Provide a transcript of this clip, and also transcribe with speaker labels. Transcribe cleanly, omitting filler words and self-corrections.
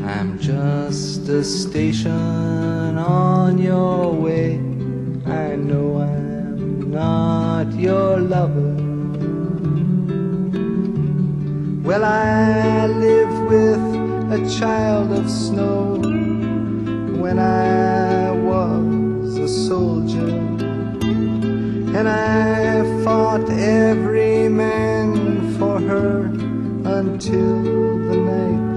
Speaker 1: I'm just a station on your way. I know I'm not your lover. Well, I live with a child of snow when I was a soldier, and I fought every man for her until the night